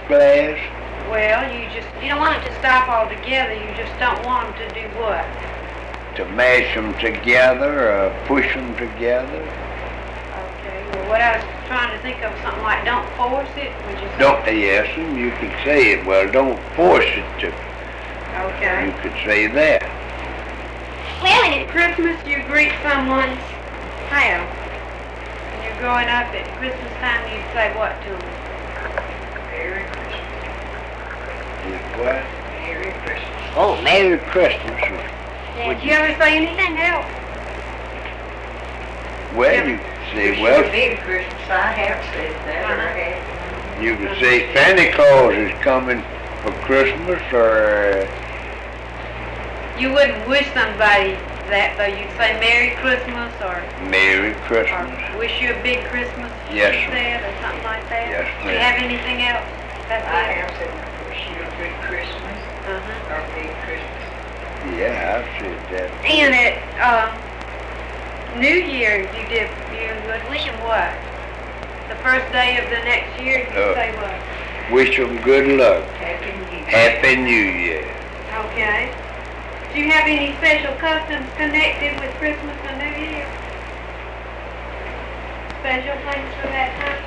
glass? Well, you don't want it to stop altogether. You just don't want them to do what? To mash them together or push them together? Okay. Well, what I was trying to think of something like don't force it. Would you say? Don't, yes, and you could say it. Well, don't force it to. Okay. You could say that. Well, at Christmas you greet someone's house. When you're growing up at Christmas time, you'd say what to them? Merry Christmas. What? Merry Christmas. Oh, Merry Christmas. Did you ever say anything else? Well, Yeah. you could Wish say, you well, a Merry Christmas. I have said that, or I have. you could say Santa Claus is coming for Christmas, or You wouldn't wish somebody that, though. You'd say Merry Christmas or Merry Christmas. wish you a big Christmas, Yes, you ma'am. said, or something like that. Yes, Do you ma'am. have anything else? That's I it. have said wish you a good Christmas, Uh-huh. or Merry Christmas. Yeah, I've said that. And at New Year, you would wish them what? The first day of the next year, you'd say what? Wish them good luck. Happy New Year. Happy New Year. Okay. Do you have any special customs connected with Christmas and New Year? Special things for that time?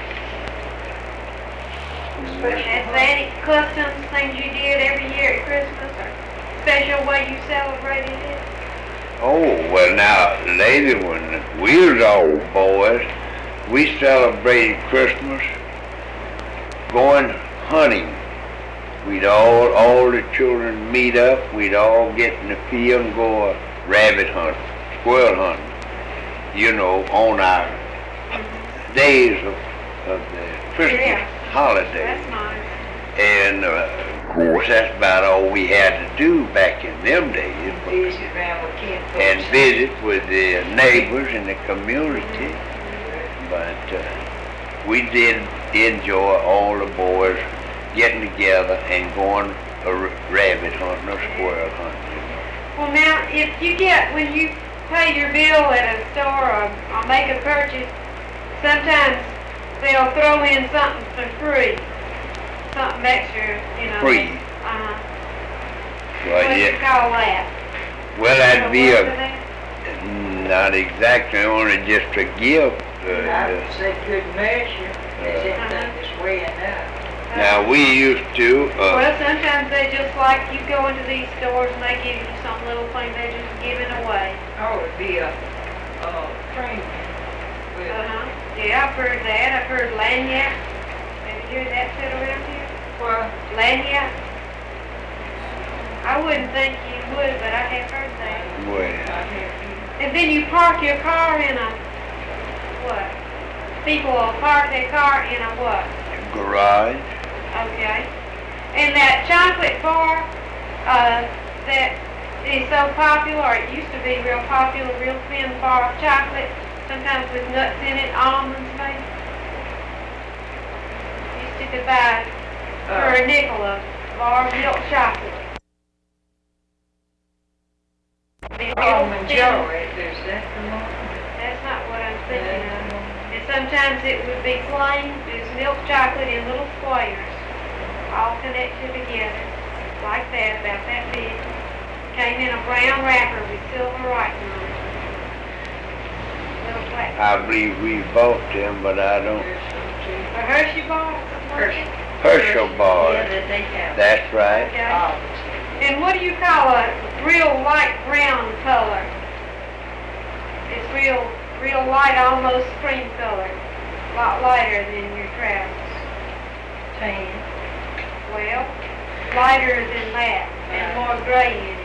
Athletic customs, things you did every year at Christmas, or special way you celebrated it? Oh, well now, later when we was all boys, we celebrated Christmas going hunting. We'd all the children meet up, we'd all get in the field and go rabbit hunting, squirrel hunting, on our days of the Christmas holiday. That's nice. And of course, that's about all we had to do back in them days. Visit around with kin folks. And visit with the neighbors in the community. But we did enjoy all the boys getting together and going rabbit hunting or squirrel hunting. Well, now, when you pay your bill at a store or make a purchase, sometimes they'll throw in something for free, something extra, Free. Uh-huh. Well, What do you yeah. call that? Well, that'd be What's for that? not exactly only just a gift. I said good measure, as everything is weighing up. Now we used to. Well, sometimes they just like you go into these stores and they give you some little thing they're just giving away. Oh, it'd be a premium. With Yeah, I've heard that. I've heard lanyard. Have you heard that said around here? well, Lanyard. I wouldn't think you would, but I have heard that. Well, I have And then you park your car in a what? People will park their car in a what? garage. Okay. And that chocolate bar that is so popular, or it used to be real popular, real thin bar of chocolate, sometimes with nuts in it, almonds maybe. Used to could buy for a nickel a bar of milk chocolate. almond jelly. There's that for more. That's not what I'm thinking of. And sometimes it would be plain, there's milk chocolate in little squares, all connected together, like that, about that big. Came in a brown wrapper with silver writing on it. Little black. I believe we bought them, but I don't. There's some too. A Hershey bar? Hershey. Herschel bars. Yeah, that they have. That's right. Okay. Almonds. And what do you call a real light brown color? It's real light, almost cream color. A lot lighter than your trousers. Tan. Well, lighter than that, and more gray in it.